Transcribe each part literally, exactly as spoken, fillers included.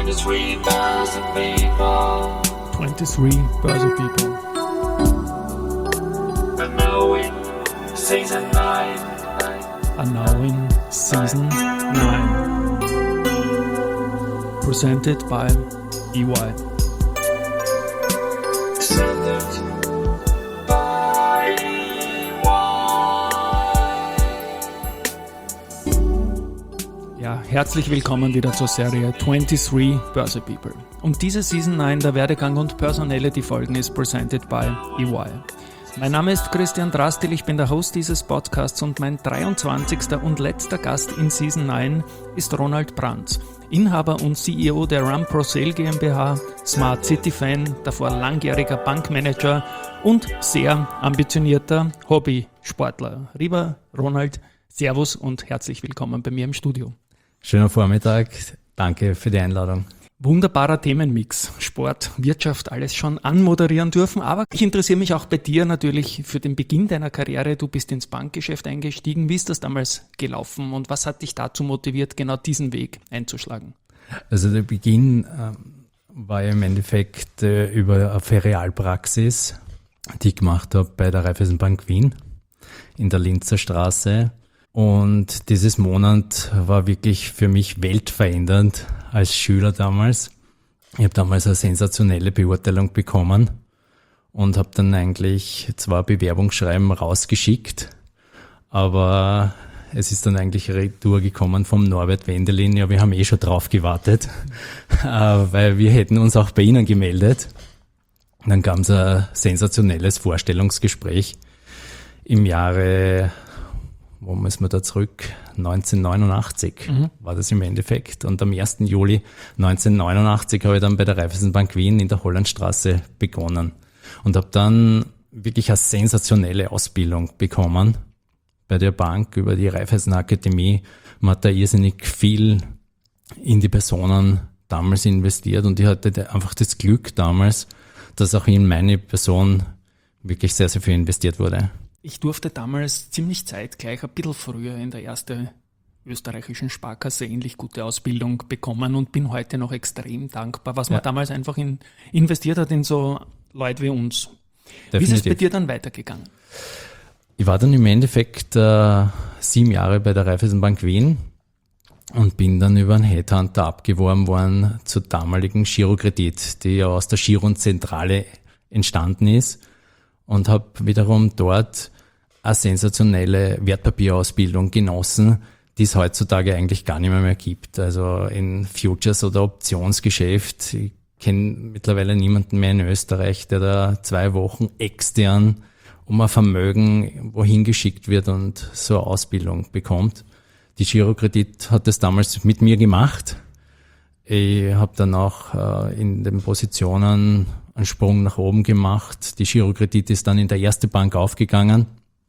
twenty-three Börse People. twenty-three Börse People. And now in season nine. And now in season nine. Presented by E Y. Presented by E Y. Ja, herzlich willkommen wieder zur Serie twenty-three Börse People. Und diese Season nine, der Werdegang und Personality-Folgen, ist presented by E Y. Mein Name ist Christian Drastil, ich bin der Host dieses Podcasts und mein dreiundzwanzigster und letzter Gast in Season nine ist Ronald Brandt, Inhaber und C E O der Run-Pro-Sale GmbH, Smart City-Fan, davor langjähriger Bankmanager und sehr ambitionierter Hobbysportler. Lieber Ronald, Servus und herzlich willkommen bei mir im Studio. Schöner Vormittag, danke für die Einladung. Wunderbarer Themenmix, Sport, Wirtschaft, alles schon anmoderieren dürfen, aber ich interessiere mich auch bei dir natürlich für den Beginn deiner Karriere. Du bist ins Bankgeschäft eingestiegen. Wie ist das damals gelaufen und was hat dich dazu motiviert, genau diesen Weg einzuschlagen? Also der Beginn äh, war im Endeffekt äh, über eine Ferialpraxis, die ich gemacht habe bei der Raiffeisenbank Wien in der Linzer Straße. Und dieses Monat war wirklich für mich weltverändernd als Schüler damals. Ich habe damals eine sensationelle Beurteilung bekommen und habe dann eigentlich zwar Bewerbungsschreiben rausgeschickt, aber es ist dann eigentlich Retour gekommen vom Norbert Wendelin. Ja, wir haben eh schon drauf gewartet, weil wir hätten uns auch bei Ihnen gemeldet. Dann kam es ein sensationelles Vorstellungsgespräch im Jahre... Wo müssen wir da zurück? neunzehnhundertneunundachtzig mhm. war das im Endeffekt. Und am ersten Juli neunzehnhundertneunundachtzig habe ich dann bei der Raiffeisenbank Wien in der Hollandstraße begonnen. Und habe dann wirklich eine sensationelle Ausbildung bekommen bei der Bank über die Raiffeisenakademie. Man hat da irrsinnig viel in die Personen damals investiert. Und ich hatte einfach das Glück damals, dass auch in meine Person wirklich sehr, sehr viel investiert wurde. Ich durfte damals ziemlich zeitgleich, ein bisschen früher in der ersten österreichischen Sparkasse ähnlich gute Ausbildung bekommen und bin heute noch extrem dankbar, was man ja. damals einfach in, investiert hat in so Leute wie uns. Definitiv. Wie ist es bei dir dann weitergegangen? Ich war dann im Endeffekt äh, sieben Jahre bei der Raiffeisenbank Wien und bin dann über einen Headhunter abgeworben worden zur damaligen Girokredit, die ja aus der Gironzentrale entstanden ist. Und habe wiederum dort eine sensationelle Wertpapierausbildung genossen, die es heutzutage eigentlich gar nicht mehr, mehr gibt. Also in Futures- oder Optionsgeschäft. Ich kenne mittlerweile niemanden mehr in Österreich, der da zwei Wochen extern um ein Vermögen wohin geschickt wird und so eine Ausbildung bekommt. Die Girokredit hat das damals mit mir gemacht. Ich habe dann auch äh, in den Positionen einen Sprung nach oben gemacht. Die Girokredit ist dann in der erste Bank aufgegangen.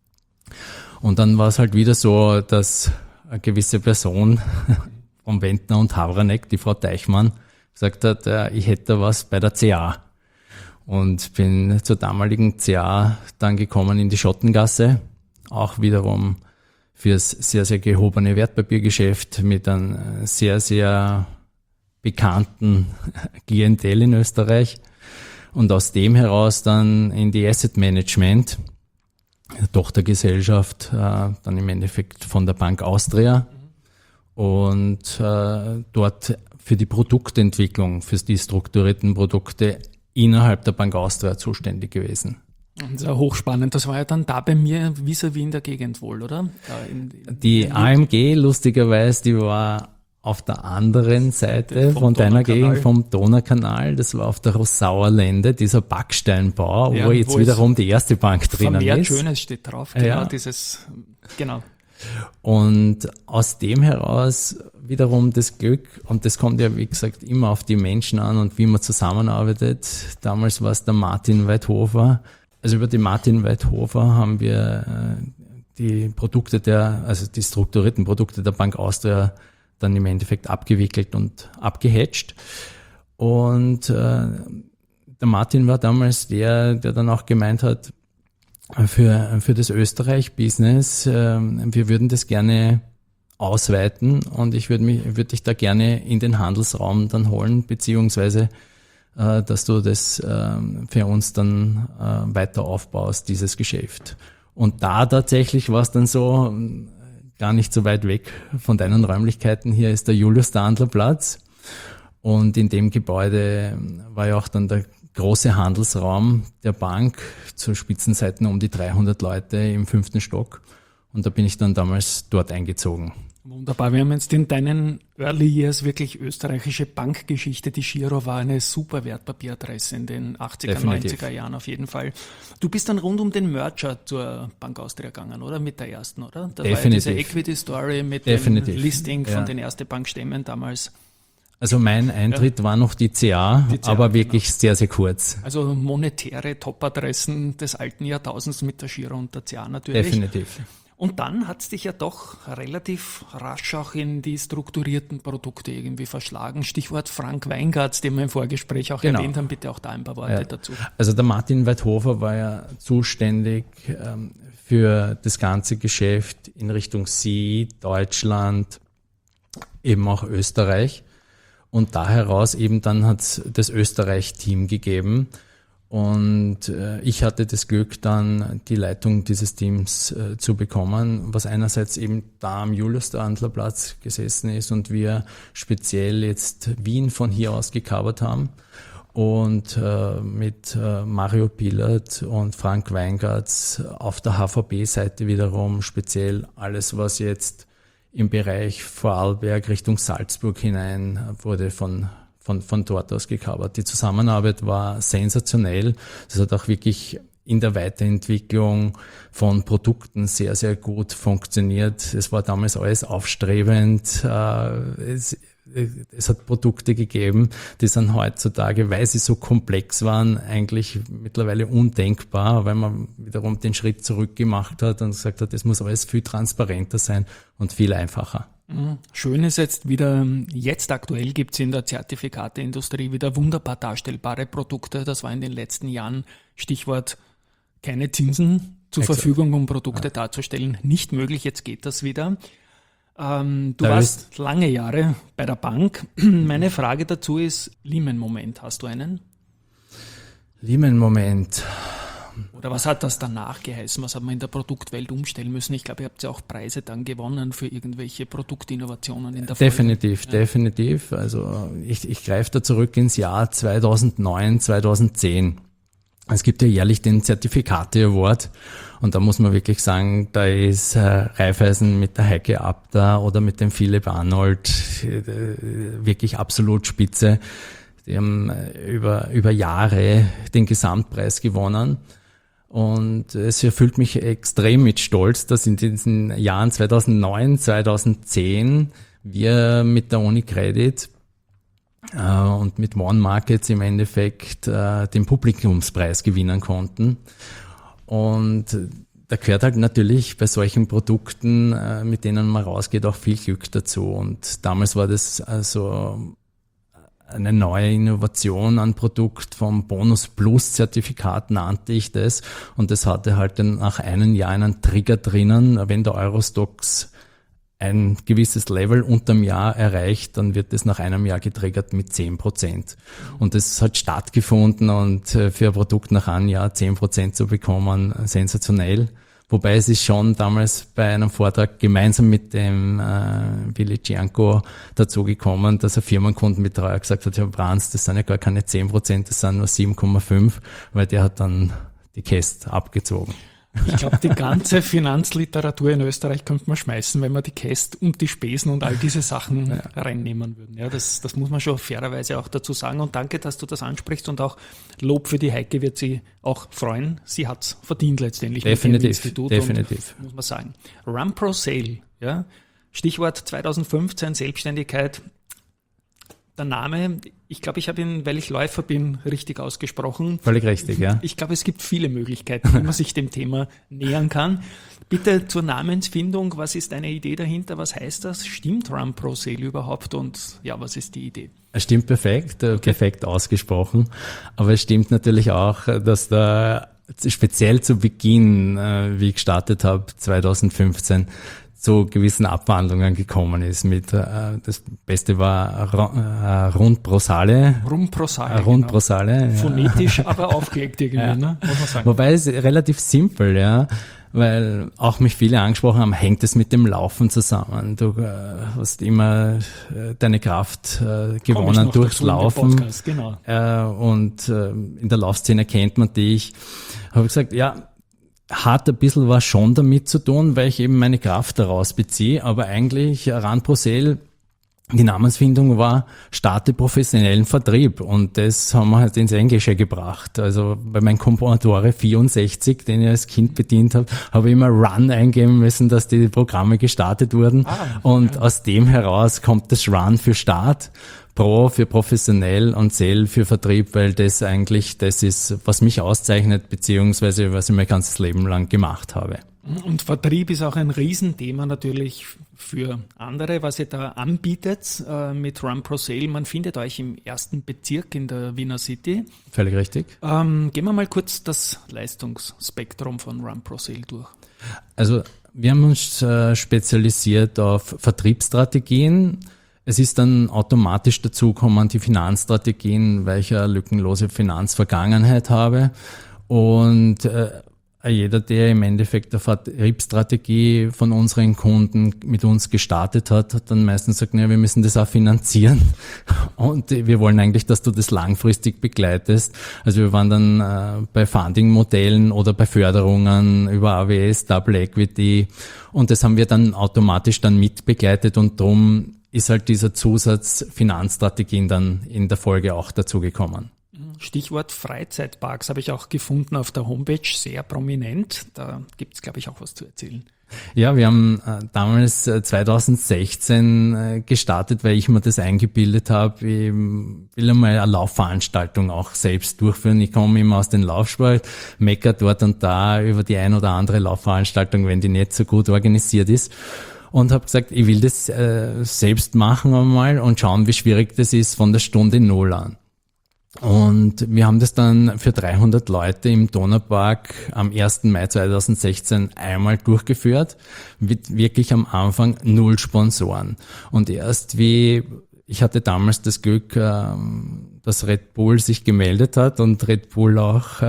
Und dann war es halt wieder so, dass eine gewisse Person vom Wendner und Havranek, die Frau Teichmann, gesagt hat, äh, ich hätte da was bei der C A. Und bin zur damaligen C A dann gekommen in die Schottengasse, auch wiederum fürs sehr, sehr gehobene Wertpapiergeschäft mit einem sehr, sehr bekannten Klientel in Österreich. Und aus dem heraus dann in die Asset Management, Tochtergesellschaft, äh, dann im Endeffekt von der Bank Austria und äh, dort für die Produktentwicklung, für die strukturierten Produkte innerhalb der Bank Austria zuständig gewesen. Sehr hochspannend. Das war ja dann da bei mir vis-à-vis in der Gegend wohl, oder? In, in die A M G, lustigerweise, die war auf der anderen Seite von deiner Gegend, vom Donaukanal, das war auf der Rossauer Lände, dieser Backsteinbau, ja, wo jetzt wo wiederum die erste Bank drinnen vermehrt ist. Schönes steht drauf, genau, ja. dieses, genau. Und aus dem heraus wiederum das Glück, und das kommt ja, wie gesagt, immer auf die Menschen an und wie man zusammenarbeitet. Damals war es der Martin Weidhofer. Also über den Martin Weidhofer haben wir die Produkte der, also die strukturierten Produkte der Bank Austria dann im Endeffekt abgewickelt und abgehatcht. Und äh, der Martin war damals der, der dann auch gemeint hat, für, für das Österreich-Business, äh, wir würden das gerne ausweiten und ich würde mich, würde dich da gerne in den Handelsraum dann holen, beziehungsweise äh, dass du das äh, für uns dann äh, weiter aufbaust, dieses Geschäft. Und da tatsächlich war es dann so, gar nicht so weit weg von deinen Räumlichkeiten. Hier ist der Julius-Dandler-Platz und in dem Gebäude war ja auch dann der große Handelsraum der Bank, zu Spitzenzeiten um die dreihundert Leute im fünften Stock und da bin ich dann damals dort eingezogen. Wunderbar, wir haben jetzt in deinen Early Years wirklich österreichische Bankgeschichte. Die Giro war eine super Wertpapieradresse in den achtziger, Definitiv. neunziger Jahren auf jeden Fall. Du bist dann rund um den Merger zur Bank Austria gegangen, oder? Mit der ersten, oder? Das Definitiv. war ja diese Equity-Story mit Definitiv. dem Listing von Ja. den Erste Bankstämmen damals. Also mein Eintritt ja. war noch die C A, Die C A, aber wirklich genau. sehr, sehr kurz. Also monetäre Top-Adressen des alten Jahrtausends mit der Giro und der C A natürlich. Definitiv. Und dann hat es dich ja doch relativ rasch auch in die strukturierten Produkte irgendwie verschlagen. Stichwort Frank Weingartz, den wir im Vorgespräch auch Genau. erwähnt haben. Bitte auch da ein paar Worte Ja. dazu. Also der Martin Weidhofer war ja zuständig ähm, für das ganze Geschäft in Richtung Sie, Deutschland, eben auch Österreich. Und da heraus eben dann hat es das Österreich-Team gegeben. Und äh, ich hatte das Glück, dann die Leitung dieses Teams äh, zu bekommen, was einerseits eben da am Julius-Dandler-Platz gesessen ist und wir speziell jetzt Wien von hier aus gecovert haben. Und äh, mit äh, Mario Pillert und Frank Weingartz auf der H V B-Seite wiederum speziell alles, was jetzt im Bereich Vorarlberg Richtung Salzburg hinein wurde von Von, von dort aus gecovert. Die Zusammenarbeit war sensationell. Das hat auch wirklich in der Weiterentwicklung von Produkten sehr, sehr gut funktioniert. Es war damals alles aufstrebend. Es, es hat Produkte gegeben, die sind heutzutage, weil sie so komplex waren, eigentlich mittlerweile undenkbar, weil man wiederum den Schritt zurück gemacht hat und gesagt hat, es muss alles viel transparenter sein und viel einfacher. Schön ist jetzt wieder, jetzt aktuell gibt es in der Zertifikateindustrie wieder wunderbar darstellbare Produkte. Das war in den letzten Jahren, Stichwort keine Zinsen zur Exakt. Verfügung, um Produkte ja. darzustellen, nicht möglich. Jetzt geht das wieder. Ähm, du da warst lange Jahre bei der Bank. Meine Frage dazu ist, Lehman-Moment, hast du einen? Lehman-Moment. Oder was hat das danach geheißen? Was hat man in der Produktwelt umstellen müssen? Ich glaube, ihr habt ja auch Preise dann gewonnen für irgendwelche Produktinnovationen in der Folge. Definitiv, ja. definitiv. Also ich, ich greife da zurück ins Jahr zweitausendneun, zweitausendzehn. Es gibt ja jährlich den Zertifikate Award und da muss man wirklich sagen, da ist äh, Raiffeisen mit der Heike Abda oder mit dem Philipp Arnold äh, wirklich absolut spitze. Die haben über, über Jahre den Gesamtpreis gewonnen. Und es erfüllt mich extrem mit Stolz, dass in diesen Jahren zweitausendneun, zweitausendzehn wir mit der UniCredit äh, und mit One Markets im Endeffekt äh, den Publikumspreis gewinnen konnten. Und da gehört halt natürlich bei solchen Produkten, äh, mit denen man rausgeht, auch viel Glück dazu. Und damals war das also eine neue Innovation an Produkt vom Bonus Plus Zertifikat nannte ich das und das hatte halt dann nach einem Jahr einen Trigger drinnen, wenn der Eurostoxx ein gewisses Level unterm Jahr erreicht, dann wird das nach einem Jahr getriggert mit zehn Prozent. Und das hat stattgefunden und für ein Produkt nach einem Jahr zehn Prozent zu bekommen, sensationell. Wobei es ist schon damals bei einem Vortrag gemeinsam mit dem äh, Willi Cianco dazu gekommen, dass ein Firmenkundenbetreuer gesagt hat, Herr Brands, das sind ja gar keine zehn Prozent, das sind nur sieben Komma fünf, weil der hat dann die Käst abgezogen. Ich glaube, die ganze Finanzliteratur in Österreich könnte man schmeißen, wenn man die Käst und die Spesen und all diese Sachen ja. reinnehmen würden. Ja, das, das muss man schon fairerweise auch dazu sagen. Und danke, dass du das ansprichst und auch Lob für die Heike wird sie auch freuen. Sie hat's verdient letztendlich. Definitiv, mit dem Institut definitiv. Und, muss man sagen. Rampro Sale, ja. Stichwort zweitausendfünfzehn, Selbstständigkeit. Der Name, ich glaube, ich habe ihn, weil ich Läufer bin, richtig ausgesprochen. Völlig richtig, ja. Ich glaube, es gibt viele Möglichkeiten, wie man sich dem Thema nähern kann. Bitte zur Namensfindung, was ist eine Idee dahinter? Was heißt das? Stimmt Rampro Sale überhaupt? Und ja, was ist die Idee? Es stimmt perfekt, okay. perfekt ausgesprochen. Aber es stimmt natürlich auch, dass da speziell zu Beginn, wie ich gestartet habe, zweitausendfünfzehn, zu gewissen Abwandlungen gekommen ist. Mit äh, das Beste war äh, Rundprosale. Rumprosale. Äh, Rundprosale. Genau. Ja. Phonetisch, aber aufgelegt irgendwie, Ja. ne? Muss man sagen. Wobei es relativ simpel, ja, weil auch mich viele angesprochen haben, hängt es mit dem Laufen zusammen. Du äh, hast immer äh, deine Kraft äh, gewonnen durchs Laufen. Podcast, genau. Äh, und äh, in der Laufszene kennt man dich. Habe ich gesagt, ja, hat ein bisschen was schon damit zu tun, weil ich eben meine Kraft daraus beziehe, aber eigentlich Rand Procel, die Namensfindung war, starte professionellen Vertrieb, und das haben wir halt ins Englische gebracht. Also bei meinem Commodore vierundsechzig, den ich als Kind bedient habe, habe ich immer Run eingeben müssen, dass die Programme gestartet wurden. Ah, und ja. aus dem heraus kommt das Run für Start, Pro für professionell und Sale für Vertrieb, weil das eigentlich das ist, was mich auszeichnet, beziehungsweise was ich mein ganzes Leben lang gemacht habe. Und Vertrieb ist auch ein Riesenthema natürlich für andere, was ihr da anbietet äh, mit Run Pro Sale. Man findet euch im ersten Bezirk in der Wiener City. Völlig richtig. Ähm, gehen wir mal kurz das Leistungsspektrum von Run Pro Sale durch. Also wir haben uns äh, spezialisiert auf Vertriebsstrategien. Es ist dann automatisch dazugekommen, die Finanzstrategien, weil ich eine lückenlose Finanzvergangenheit habe. Und äh, jeder, der im Endeffekt eine Vertriebsstrategie von unseren Kunden mit uns gestartet hat, hat dann meistens gesagt, naja, wir müssen das auch finanzieren. Und wir wollen eigentlich, dass du das langfristig begleitest. Also wir waren dann äh, bei Funding-Modellen oder bei Förderungen über A W S, Double Equity. Und das haben wir dann automatisch dann mitbegleitet, und drum ist halt dieser Zusatz Finanzstrategien dann in der Folge auch dazugekommen. Stichwort Freizeitparks habe ich auch gefunden auf der Homepage, sehr prominent. Da gibt es, glaube ich, auch was zu erzählen. Ja, wir haben äh, damals äh, zwanzig sechzehn äh, gestartet, weil ich mir das eingebildet habe. Ich will einmal eine Laufveranstaltung auch selbst durchführen. Ich komme immer aus dem Laufsport, mecker dort und da über die ein oder andere Laufveranstaltung, wenn die nicht so gut organisiert ist. Und habe gesagt, ich will das äh, selbst machen einmal und schauen, wie schwierig das ist von der Stunde Null an. Und wir haben das dann für dreihundert Leute im Donaupark am ersten Mai zweitausendsechzehn einmal durchgeführt, mit wirklich am Anfang null Sponsoren. Und erst wie, ich hatte damals das Glück, dass Red Bull sich gemeldet hat und Red Bull auch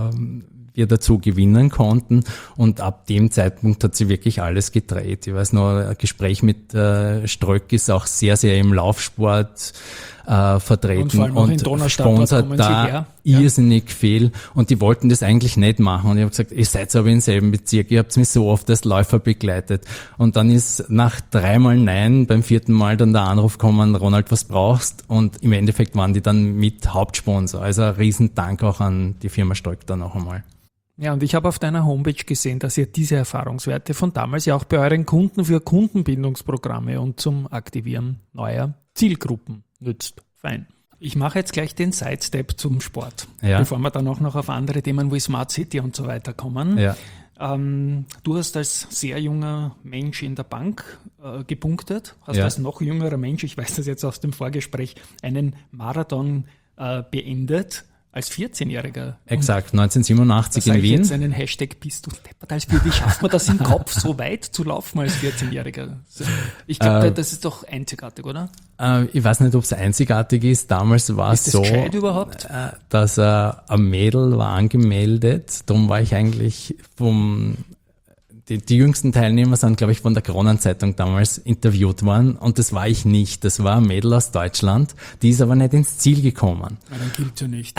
wir dazu gewinnen konnten, und ab dem Zeitpunkt hat sie wirklich alles gedreht. Ich weiß noch, ein Gespräch mit äh, Ströck ist auch sehr, sehr im Laufsport äh, vertreten und, und sponsert da irrsinnig ja. viel, und die wollten das eigentlich nicht machen, und ich habe gesagt, ihr seid aber im selben Bezirk, ihr habt mich so oft als Läufer begleitet, und dann ist nach dreimal Nein beim vierten Mal dann der Anruf gekommen, Ronald, was brauchst, und im Endeffekt waren die dann mit Hauptsponsor, also ein Riesendank auch an die Firma Ströck da noch einmal. Ja, und ich habe auf deiner Homepage gesehen, dass ihr diese Erfahrungswerte von damals ja auch bei euren Kunden für Kundenbindungsprogramme und zum Aktivieren neuer Zielgruppen nützt. Fein. Ich mache jetzt gleich den Sidestep zum Sport, ja. bevor wir dann auch noch auf andere Themen wie Smart City und so weiter kommen. Ja. Ähm, du hast als sehr junger Mensch in der Bank äh, gepunktet, hast ja. als noch jüngerer Mensch, ich weiß das jetzt aus dem Vorgespräch, einen Marathon äh, beendet. Als vierzehnjähriger. Exakt, neunzehnhundertsiebenundachtzig in Wien. Ich jetzt einen Hashtag bist du deppert als Wie schafft man das im Kopf, so weit zu laufen als vierzehnjähriger? Ich glaube, äh, das ist doch einzigartig, oder? Äh, ich weiß nicht, ob es einzigartig ist. Damals war es so, gescheit überhaupt? Äh, dass äh, ein Mädel war angemeldet. Darum war ich eigentlich vom... Die, die jüngsten Teilnehmer sind, glaube ich, von der Kronenzeitung damals interviewt worden, und das war ich nicht. Das war ein Mädel aus Deutschland, die ist aber nicht ins Ziel gekommen. Ja, dann gilt ja nicht.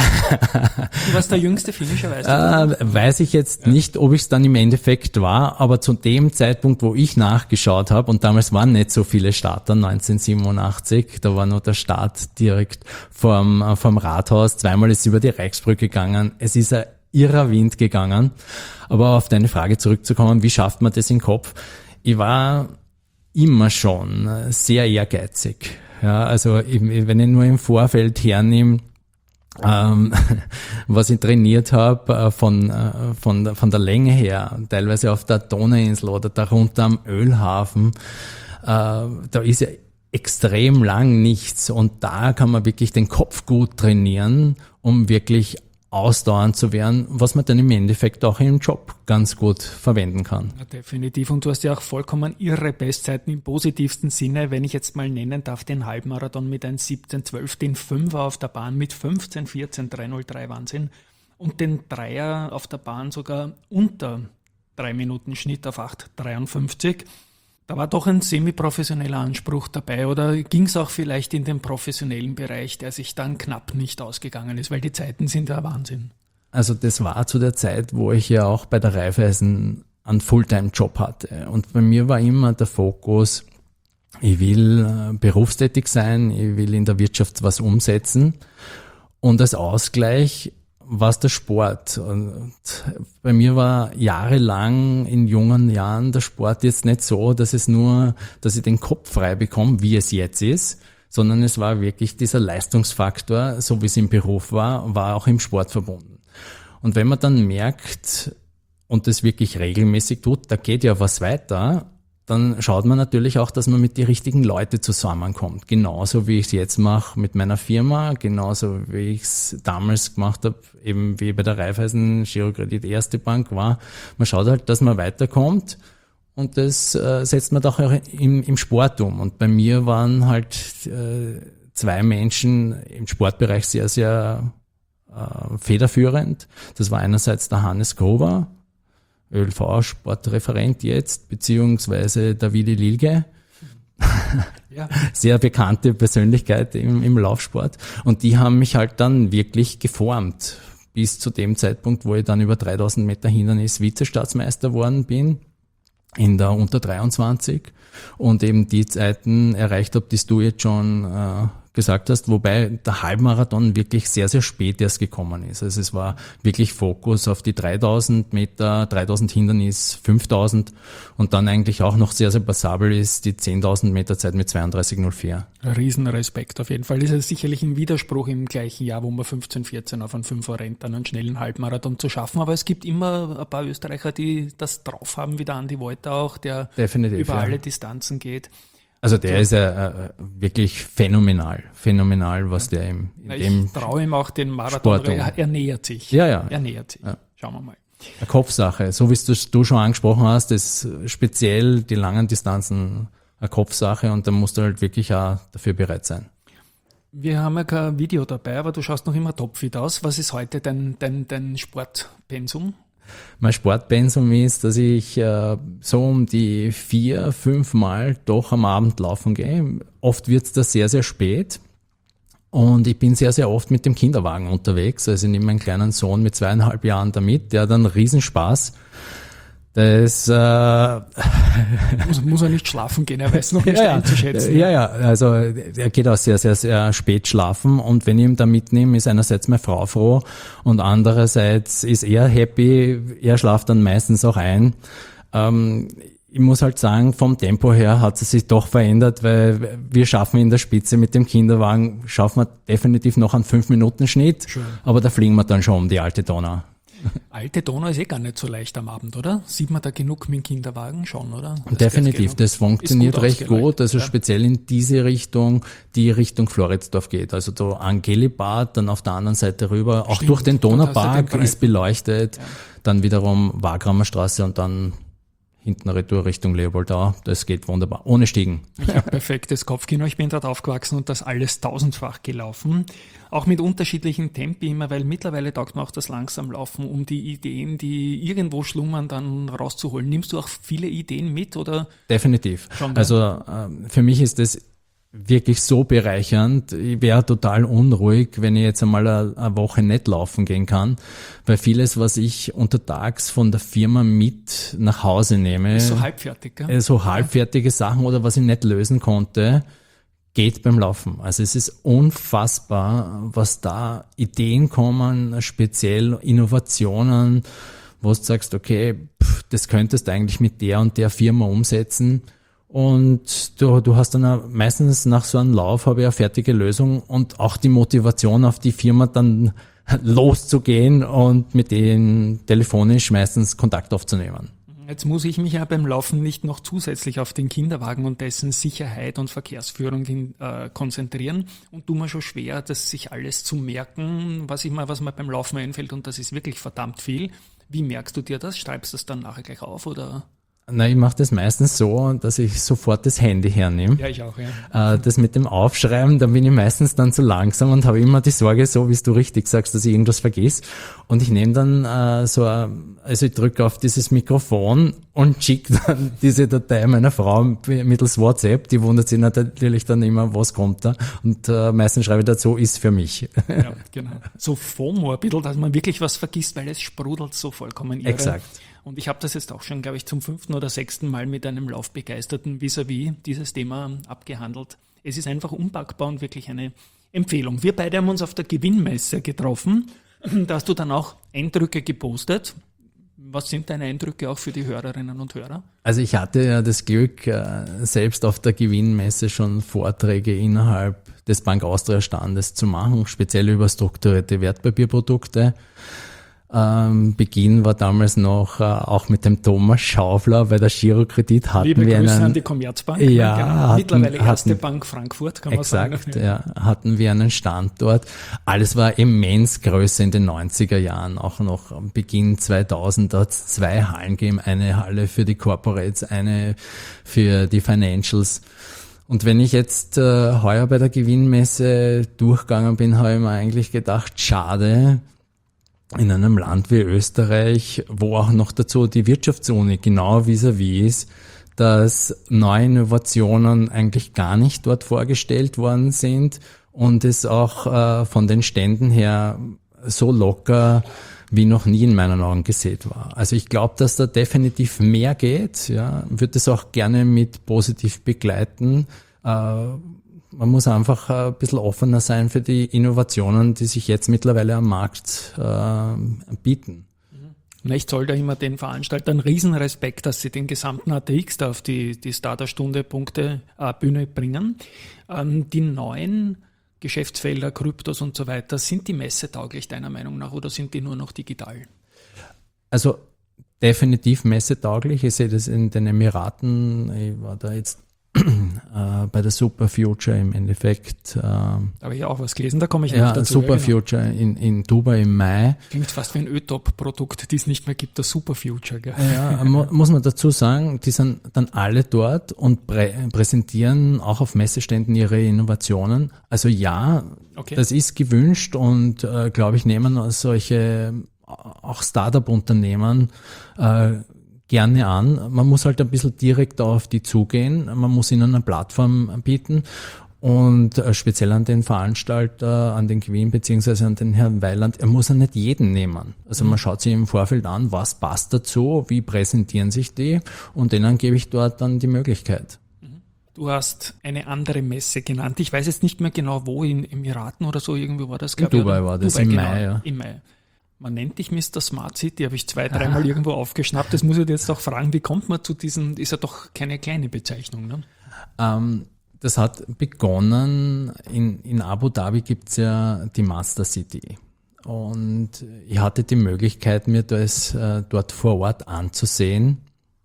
Du warst der jüngste Finisher, weißt du? Äh, weiß ich jetzt ja. nicht, ob ich es dann im Endeffekt war, aber zu dem Zeitpunkt, wo ich nachgeschaut habe, und damals waren nicht so viele Starter, neunzehnhundertsiebenundachtzig, da war nur der Start direkt vom, vom Rathaus, zweimal ist es über die Reichsbrücke gegangen, es ist ein irrer Wind gegangen. Aber auf deine Frage zurückzukommen, wie schafft man das im Kopf? Ich war immer schon sehr ehrgeizig. Ja, also wenn ich nur im Vorfeld hernehme, ähm, was ich trainiert habe, von, von, von der Länge her, teilweise auf der Donauinsel oder darunter am Ölhafen, äh, da ist ja extrem lang nichts, und da kann man wirklich den Kopf gut trainieren, um wirklich ausdauernd zu werden, was man dann im Endeffekt auch im Job ganz gut verwenden kann. Ja, definitiv. Und du hast ja auch vollkommen irre Bestzeiten im positivsten Sinne. Wenn ich jetzt mal nennen darf, den Halbmarathon mit eins siebzehn zwölf, den Fünfer auf der Bahn mit fünfzehn vierzehn drei null drei Wahnsinn und den Dreier auf der Bahn sogar unter drei Minuten Schnitt auf acht dreiundfünfzig. Da war doch ein semi-professioneller Anspruch dabei, oder ging es auch vielleicht in den professionellen Bereich, der sich dann knapp nicht ausgegangen ist, weil die Zeiten sind ja Wahnsinn. Also das war zu der Zeit, wo ich ja auch bei der Raiffeisen einen Fulltime-Job hatte. Und bei mir war immer der Fokus, ich will äh, berufstätig sein, ich will in der Wirtschaft was umsetzen. Und als Ausgleich war es der Sport. Und bei mir war jahrelang in jungen Jahren der Sport jetzt nicht so, dass es nur, dass ich den Kopf frei bekomme, wie es jetzt ist, sondern es war wirklich dieser Leistungsfaktor, so wie es im Beruf war, war auch im Sport verbunden. Und wenn man dann merkt und das wirklich regelmäßig tut, da geht ja was weiter, dann schaut man natürlich auch, dass man mit den richtigen Leuten zusammenkommt. Genauso wie ich es jetzt mache mit meiner Firma, genauso wie ich es damals gemacht habe, eben wie bei der Raiffeisen Girokredit Erste Bank war. Man schaut halt, dass man weiterkommt und das äh, setzt man doch auch im, im Sport um. Und bei mir waren halt äh, zwei Menschen im Sportbereich sehr, sehr äh, federführend. Das war einerseits der Hannes Gruber, Ö L V-Sportreferent jetzt, beziehungsweise der Willi Lilge, ja. Sehr bekannte Persönlichkeit im, im Laufsport. Und die haben mich halt dann wirklich geformt, bis zu dem Zeitpunkt, wo ich dann über dreitausend Meter Hindernis Vizestaatsmeister geworden bin, in der unter dreiundzwanzig, und eben die Zeiten erreicht habe, die du jetzt schon äh, gesagt hast, wobei der Halbmarathon wirklich sehr, sehr spät erst gekommen ist. Also es war wirklich Fokus auf die dreitausend Meter, dreitausend Hindernis, fünftausend und dann eigentlich auch noch sehr, sehr passabel ist die zehntausend Meter Zeit mit zweiunddreißig null vier. Riesenrespekt auf jeden Fall. Das ist sicherlich ein Widerspruch im gleichen Jahr, wo man fünfzehn vierzehn auf einen Fünfer rennt, dann einen schnellen Halbmarathon zu schaffen. Aber es gibt immer ein paar Österreicher, die das drauf haben, wie der Andi Wolter auch, der Definitiv, über ja. alle Distanzen geht. Also der ist ja äh, wirklich phänomenal, phänomenal, was der im, in Na, dem ich traue ihm auch den Marathon, Sport um. er, er nähert sich. Ja, ja. Er nähert sich. Ja. Schauen wir mal. Eine Kopfsache, so wie du, du schon angesprochen hast, ist speziell die langen Distanzen eine Kopfsache und da musst du halt wirklich auch dafür bereit sein. Wir haben ja kein Video dabei, aber du schaust noch immer topfit aus. Was ist heute dein, dein, dein Sportpensum? Mein Sportpensum ist, dass ich äh, so um die vier, fünf Mal doch am Abend laufen gehe. Oft wird's da sehr, sehr spät. Und ich bin sehr, sehr oft mit dem Kinderwagen unterwegs. Also ich nehme meinen kleinen Sohn mit zweieinhalb Jahren da mit. Der hat einen Riesenspaß. Das äh, muss, muss er nicht schlafen gehen, er weiß noch nicht ja, einzuschätzen. Ja, ja, also er geht auch sehr, sehr, sehr spät schlafen und wenn ich ihn da mitnehme, ist einerseits meine Frau froh und andererseits ist er happy, er schlaft dann meistens auch ein. Ähm, ich muss halt sagen, vom Tempo her hat es sich doch verändert, weil wir schaffen in der Spitze mit dem Kinderwagen, schaffen wir definitiv noch einen fünf Minuten Schnitt, Schön. Aber da fliegen wir dann schon um die alte Donau. Alte Donau ist eh gar nicht so leicht am Abend, oder? Sieht man da genug mit dem Kinderwagen schon, oder? Das Definitiv, das funktioniert gut recht gut, also ja. Speziell in diese Richtung, die Richtung Floridsdorf geht. Also da Angelibad, dann auf der anderen Seite rüber, auch Stimmt, durch den Donaupark den ist beleuchtet, ja. Dann wiederum Wagramer Straße und dann hinten Retour Richtung Leopoldau. Das geht wunderbar, ohne Stiegen. Ich habe perfektes Kopfkino, ich bin dort aufgewachsen und das alles tausendfach gelaufen. Auch mit unterschiedlichen Tempi immer, weil mittlerweile taugt mir auch das Langsamlaufen, um die Ideen, die irgendwo schlummern, dann rauszuholen. Nimmst du auch viele Ideen mit, oder? Definitiv. Schon, also äh, für mich ist das wirklich so bereichernd. Ich wäre total unruhig, wenn ich jetzt einmal eine, eine Woche nicht laufen gehen kann, weil vieles, was ich untertags von der Firma mit nach Hause nehme, ist so halbfertig, gell? so halbfertige Sachen oder was ich nicht lösen konnte, geht beim Laufen. Also es ist unfassbar, was da Ideen kommen, speziell Innovationen, wo du sagst, okay, pff, das könntest du eigentlich mit der und der Firma umsetzen. Und du, du hast dann auch, meistens nach so einem Lauf habe ich eine fertige Lösung und auch die Motivation auf die Firma dann loszugehen und mit denen telefonisch meistens Kontakt aufzunehmen. Jetzt muss ich mich ja beim Laufen nicht noch zusätzlich auf den Kinderwagen und dessen Sicherheit und Verkehrsführung hin, äh, konzentrieren und tu mir schon schwer, das sich alles zu merken, was ich mal, was mir beim Laufen einfällt, und das ist wirklich verdammt viel. Wie merkst du dir das? Schreibst du das dann nachher gleich auf oder? Na, ich mache das meistens so, dass ich sofort das Handy hernehme. Ja, ich auch, ja. Äh, das mit dem Aufschreiben, da bin ich meistens dann zu langsam und habe immer die Sorge, so wie du richtig sagst, dass ich irgendwas vergiss. Und ich nehme dann äh, so, ein, also ich drücke auf dieses Mikrofon und schicke dann diese Datei meiner Frau mittels WhatsApp. Die wundert sich natürlich dann immer, was kommt da. Und äh, meistens schreibe ich dazu, ist für mich. Ja, genau. So FOMO ein bisschen, dass man wirklich was vergisst, weil es sprudelt so vollkommen irre. Exakt. Und ich habe das jetzt auch schon, glaube ich, zum fünften oder sechsten Mal mit einem Laufbegeisterten vis-à-vis dieses Thema abgehandelt. Es ist einfach unpackbar und wirklich eine Empfehlung. Wir beide haben uns auf der Gewinnmesse getroffen. Da hast du dann auch Eindrücke gepostet. Was sind deine Eindrücke auch für die Hörerinnen und Hörer? Also ich hatte ja das Glück, selbst auf der Gewinnmesse schon Vorträge innerhalb des Bank Austria Standes zu machen, speziell über strukturierte Wertpapierprodukte. Ähm, Beginn war damals noch äh, auch mit dem Thomas Schaufler bei der Girokredit hatten Liebe wir Grüße einen, an die Commerzbank. ja, genau. hatten, Mittlerweile erste hatten, Bank Frankfurt, kann exakt, man sagen. ja, hatten wir einen Standort. Alles war immens größer in den neunziger Jahren, auch noch am Beginn zweitausend, da hat es zwei Hallen gegeben, eine Halle für die Corporates, eine für die Financials. Und wenn ich jetzt äh, heuer bei der Gewinnmesse durchgegangen bin, habe ich mir eigentlich gedacht, schade, in einem Land wie Österreich, wo auch noch dazu die Wirtschaftsuni genau vis-à-vis ist, dass neue Innovationen eigentlich gar nicht dort vorgestellt worden sind und es auch äh, von den Ständen her so locker wie noch nie in meinen Augen gesehen war. Also ich glaube, dass da definitiv mehr geht, ja, würde es auch gerne mit positiv begleiten. Äh, Man muss einfach ein bisschen offener sein für die Innovationen, die sich jetzt mittlerweile am Markt äh, bieten. Na, ich zoll da immer den Veranstaltern Riesenrespekt, dass sie den gesamten A T X da auf die, die Starterstunde-Punkte äh, Bühne bringen. Ähm, die neuen Geschäftsfelder, Kryptos und so weiter, sind die messetauglich deiner Meinung nach oder sind die nur noch digital? Also definitiv messetauglich. Ich sehe das in den Emiraten. Ich war da jetzt äh, bei der Super Future im Endeffekt. Äh, da habe ich auch was gelesen, da komme ich ja, noch dazu. Super ja, genau. Future in, in Dubai im Mai. Klingt fast wie ein Ö-Top-Produkt, die es nicht mehr gibt, der Super Future. Gell? Ja, mu- muss man dazu sagen, die sind dann alle dort und prä- präsentieren auch auf Messeständen ihre Innovationen. Also ja, Okay. das ist gewünscht und äh, glaube ich, nehmen solche auch Startup-Unternehmen äh, gerne an. Man muss halt ein bisschen direkt auf die zugehen. Man muss ihnen eine Plattform bieten und äh, speziell an den Veranstalter, an den Queen beziehungsweise an den Herrn Weiland, er muss ja nicht jeden nehmen. Also man schaut sich im Vorfeld an, was passt dazu, wie präsentieren sich die und denen gebe ich dort dann die Möglichkeit. Du hast eine andere Messe genannt. Ich weiß jetzt nicht mehr genau, wo, in Emiraten oder so, irgendwie war das, glaube In ich. Dubai oder? war das, Dubai, im genau, Mai, ja. Im Mai. Man nennt dich Mister Smart City, habe ich zwei, dreimal irgendwo aufgeschnappt. Das muss ich dir jetzt auch fragen, wie kommt man zu diesem, ist ja doch keine kleine Bezeichnung, ne? Ähm, das hat begonnen, in, in Abu Dhabi gibt's ja die Master City. Und ich hatte die Möglichkeit, mir das äh, dort vor Ort anzusehen.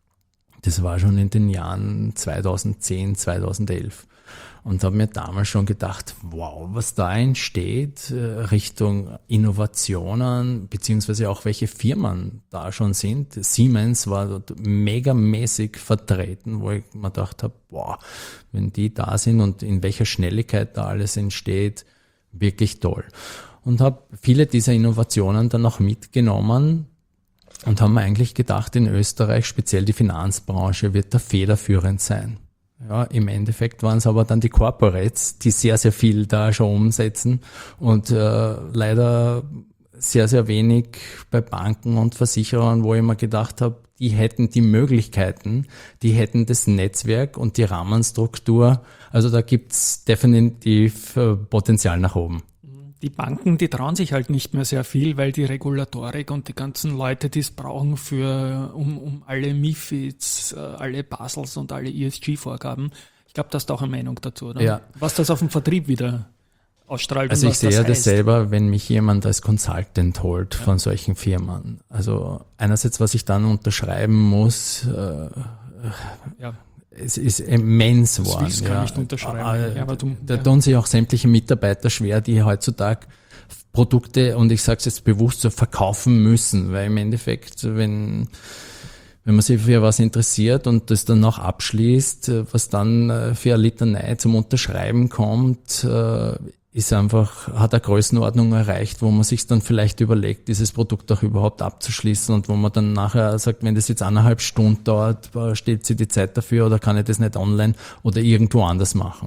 Das war schon in den Jahren zweitausendzehn, zweitausendelf. Und habe mir damals schon gedacht, wow, was da entsteht äh, Richtung Innovationen, beziehungsweise auch welche Firmen da schon sind. Siemens war dort megamäßig vertreten, wo ich mir gedacht habe, wow, wenn die da sind und in welcher Schnelligkeit da alles entsteht, wirklich toll. Und habe viele dieser Innovationen dann auch mitgenommen und haben mir eigentlich gedacht, in Österreich, speziell die Finanzbranche, wird da federführend sein. Ja, im Endeffekt waren es aber dann die Corporates, die sehr, sehr viel da schon umsetzen und äh, leider sehr, sehr wenig bei Banken und Versicherern, wo ich mir gedacht habe, die hätten die Möglichkeiten, die hätten das Netzwerk und die Rahmenstruktur. Also da gibt's definitiv äh, Potenzial nach oben. Die Banken, die trauen sich halt nicht mehr sehr viel, weil die Regulatorik und die ganzen Leute, die es brauchen für, um, um alle MiFIDs, alle Basels und alle E S G-Vorgaben. Ich glaube, da hast du auch eine Meinung dazu, oder? Ja. Was das auf dem Vertrieb wieder ausstrahlt. Also und ich was sehe das ja das heißt. selber, wenn mich jemand als Consultant holt von solchen Firmen. Also einerseits, was ich dann unterschreiben muss, äh, Ja, es ist immens das geworden. willst du gar nicht unterschreiben. Äh, Ja, aber du, da ja. tun sich auch sämtliche Mitarbeiter schwer, die heutzutage Produkte, und ich sage es jetzt bewusst, so verkaufen müssen, weil im Endeffekt, wenn wenn man sich für was interessiert und das dann noch abschließt, was dann für eine Litanei zum Unterschreiben kommt, ist einfach, hat eine Größenordnung erreicht, wo man sich dann vielleicht überlegt, dieses Produkt auch überhaupt abzuschließen, und wo man dann nachher sagt, wenn das jetzt eineinhalb Stunden dauert, steht sie die Zeit dafür, oder kann ich das nicht online oder irgendwo anders machen?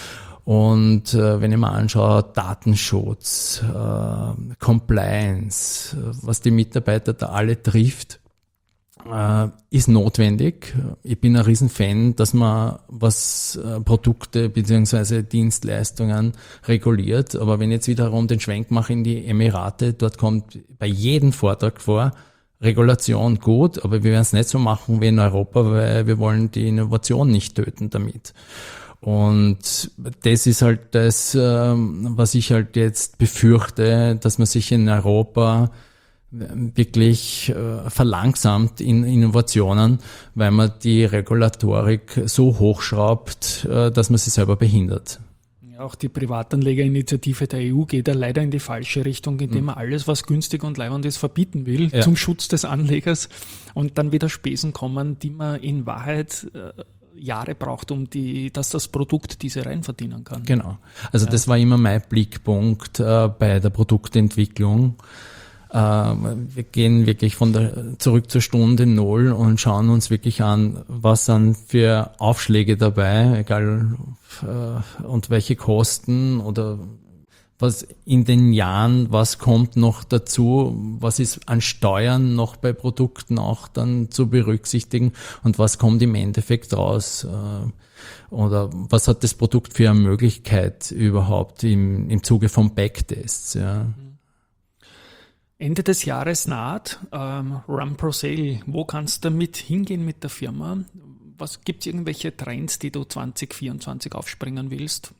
Und äh, wenn ich mir anschaue, Datenschutz, äh, Compliance, was die Mitarbeiter da alle trifft, äh, ist notwendig. Ich bin ein Riesenfan, dass man was äh, Produkte bzw. Dienstleistungen reguliert. Aber wenn ich jetzt wiederum den Schwenk mache in die Emirate, dort kommt bei jedem Vortrag vor, Regulation gut, aber wir werden es nicht so machen wie in Europa, weil wir wollen die Innovation nicht töten damit. Und das ist halt das, was ich halt jetzt befürchte, dass man sich in Europa wirklich verlangsamt in Innovationen, weil man die Regulatorik so hochschraubt, dass man sie selber behindert. Ja, auch die Privatanlegerinitiative der E U geht ja leider in die falsche Richtung, indem man alles, was günstig und leibend ist, verbieten will, Ja. zum Schutz des Anlegers, und dann wieder Spesen kommen, die man in Wahrheit äh, Jahre braucht, um die, dass das Produkt diese rein verdienen kann. Genau. Also ja. Das war immer mein Blickpunkt äh, bei der Produktentwicklung. Äh, wir gehen wirklich von der zurück zur Stunde Null und schauen uns wirklich an, was sind für Aufschläge dabei, egal äh, und welche Kosten oder was in den Jahren, was kommt noch dazu, was ist an Steuern noch bei Produkten auch dann zu berücksichtigen und was kommt im Endeffekt raus, äh, oder was hat das Produkt für eine Möglichkeit überhaupt im, im Zuge von Backtests, ja. Ende des Jahres naht, ähm, Run Pro Sale, wo kannst du damit hingehen mit der Firma? Was gibt es irgendwelche Trends, die du zwanzig vierundzwanzig aufspringen willst?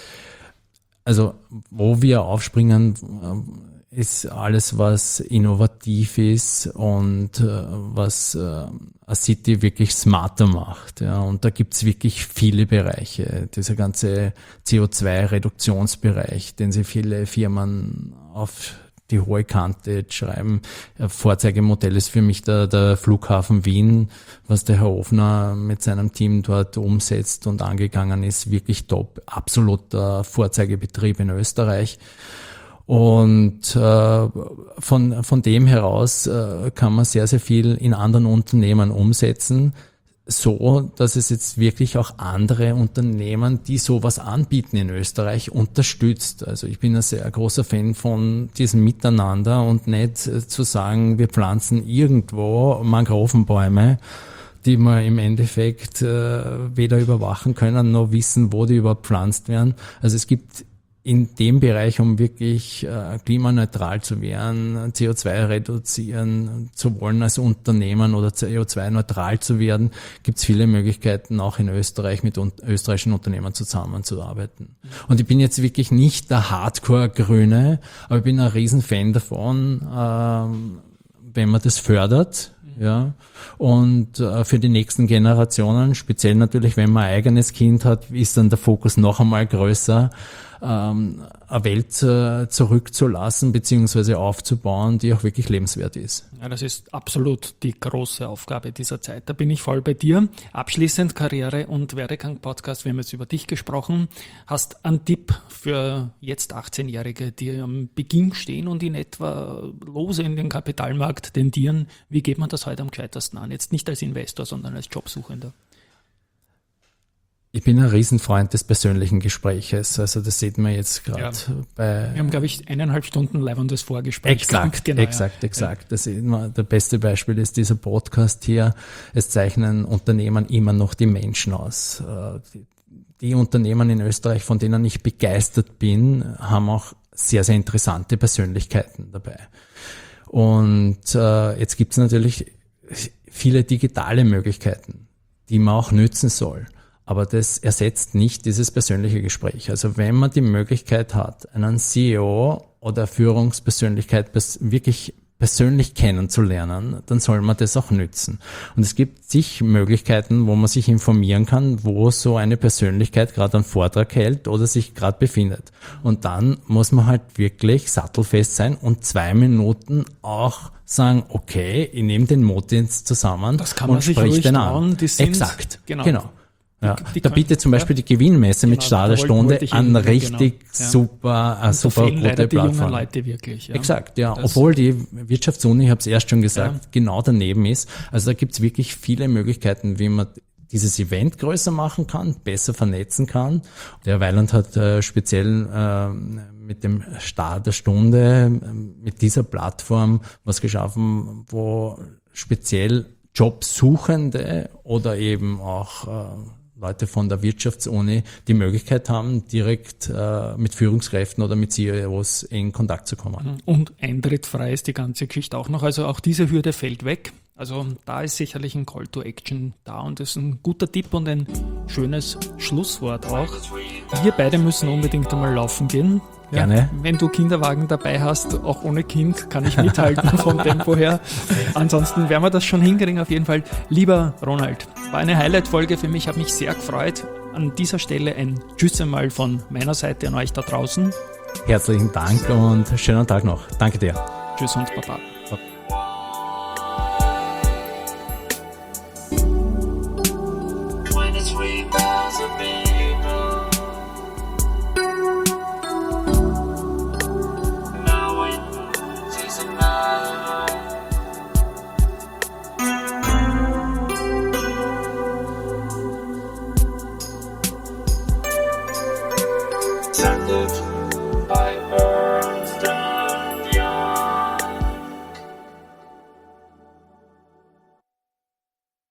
Also wo wir aufspringen, ist alles, was innovativ ist und äh, was äh, eine City wirklich smarter macht. Ja. Und da gibt's wirklich viele Bereiche. Dieser ganze C O zwei Reduktionsbereich, den sich viele Firmen auf die hohe Kante schreiben. Vorzeigemodell ist für mich der, der Flughafen Wien, was der Herr Ofner mit seinem Team dort umsetzt und angegangen ist, wirklich top. Absoluter Vorzeigebetrieb in Österreich. Und äh, von, von dem heraus äh, kann man sehr, sehr viel in anderen Unternehmen umsetzen, so, dass es jetzt wirklich auch andere Unternehmen, die sowas anbieten in Österreich, unterstützt. Also ich bin ein sehr großer Fan von diesem Miteinander und nicht äh, zu sagen, wir pflanzen irgendwo Mangrovenbäume, die wir im Endeffekt äh, weder überwachen können, noch wissen, wo die überhaupt pflanzt werden. Also es gibt in dem Bereich, um wirklich äh, klimaneutral zu werden, C O zwei reduzieren zu wollen als Unternehmen oder C O zwei neutral zu werden, gibt es viele Möglichkeiten, auch in Österreich mit un- österreichischen Unternehmen zusammenzuarbeiten. Und ich bin jetzt wirklich nicht der Hardcore-Grüne, aber ich bin ein Riesenfan davon, ähm, wenn man das fördert. Ja, und äh, für die nächsten Generationen, speziell natürlich, wenn man ein eigenes Kind hat, ist dann der Fokus noch einmal größer, ähm, eine Welt äh, zurückzulassen beziehungsweise aufzubauen, die auch wirklich lebenswert ist. Ja, das ist absolut die große Aufgabe dieser Zeit. Da bin ich voll bei dir. Abschließend Karriere- und Werdegang-Podcast. Wir haben jetzt über dich gesprochen. Hast einen Tipp für jetzt achtzehnjährige, die am Beginn stehen und in etwa lose in den Kapitalmarkt tendieren? Wie geht man das heute am gescheitersten an? Jetzt nicht als Investor, sondern als Jobsuchender. Ich bin ein Riesenfreund des persönlichen Gespräches, also das sieht man jetzt gerade Ja. bei... Wir haben, glaube ich, eineinhalb Stunden leibendes Vorgespräch. Exakt, genau, exakt, ja. exakt. Das ist immer, der beste Beispiel ist dieser Podcast hier. Es zeichnen Unternehmen immer noch die Menschen aus. Die, die Unternehmen in Österreich, von denen ich begeistert bin, haben auch sehr, sehr interessante Persönlichkeiten dabei. Und äh, jetzt gibt es natürlich viele digitale Möglichkeiten, die man auch nützen soll. Aber das ersetzt nicht dieses persönliche Gespräch. Also wenn man die Möglichkeit hat, einen C E O oder Führungspersönlichkeit wirklich persönlich kennenzulernen, dann soll man das auch nützen. Und es gibt zig Möglichkeiten, wo man sich informieren kann, wo so eine Persönlichkeit gerade einen Vortrag hält oder sich gerade befindet. Und dann muss man halt wirklich sattelfest sein und zwei Minuten auch sagen, okay, ich nehme den Motins zusammen Das kann und man sich spreche ruhig den trauen, an. die sind- Exakt, genau. genau. Ja, die da können- bietet zum Beispiel ja. die Gewinnmesse mit Genau, da wollte- Starterstunde wollte ich an eben- richtig genau, ja. super, eine Da super fehlen leider gute die jungen Plattform. Leute wirklich. Ja. Exakt, ja. Das- Obwohl die Wirtschaftsuni, ich habe es erst schon gesagt, Ja. genau daneben ist. Also da gibt's wirklich viele Möglichkeiten, wie man dieses Event größer machen kann, besser vernetzen kann. Der Weiland hat äh, speziell äh, mit dem Start der Stunde, äh, mit dieser Plattform was geschaffen, wo speziell Jobsuchende oder eben auch äh, Leute von der Wirtschaftsuni die Möglichkeit haben, direkt äh, mit Führungskräften oder mit C E Os in Kontakt zu kommen. Und eintrittfrei ist die ganze Geschichte auch noch. Also auch diese Hürde fällt weg. Also da ist sicherlich ein Call to Action da und das ist ein guter Tipp und ein schönes Schlusswort auch. Wir beide müssen unbedingt einmal laufen gehen. Ja, Gerne. wenn du Kinderwagen dabei hast, auch ohne Kind, kann ich mithalten vom Tempo her. Ansonsten werden wir das schon hinkriegen auf jeden Fall. Lieber Ronald, war eine Highlight-Folge für mich, habe mich sehr gefreut. An dieser Stelle ein Tschüss einmal von meiner Seite an euch da draußen. Herzlichen Dank und schönen Tag noch. Danke dir. Tschüss und Baba. twenty-three thousand people now in season nine. Send it.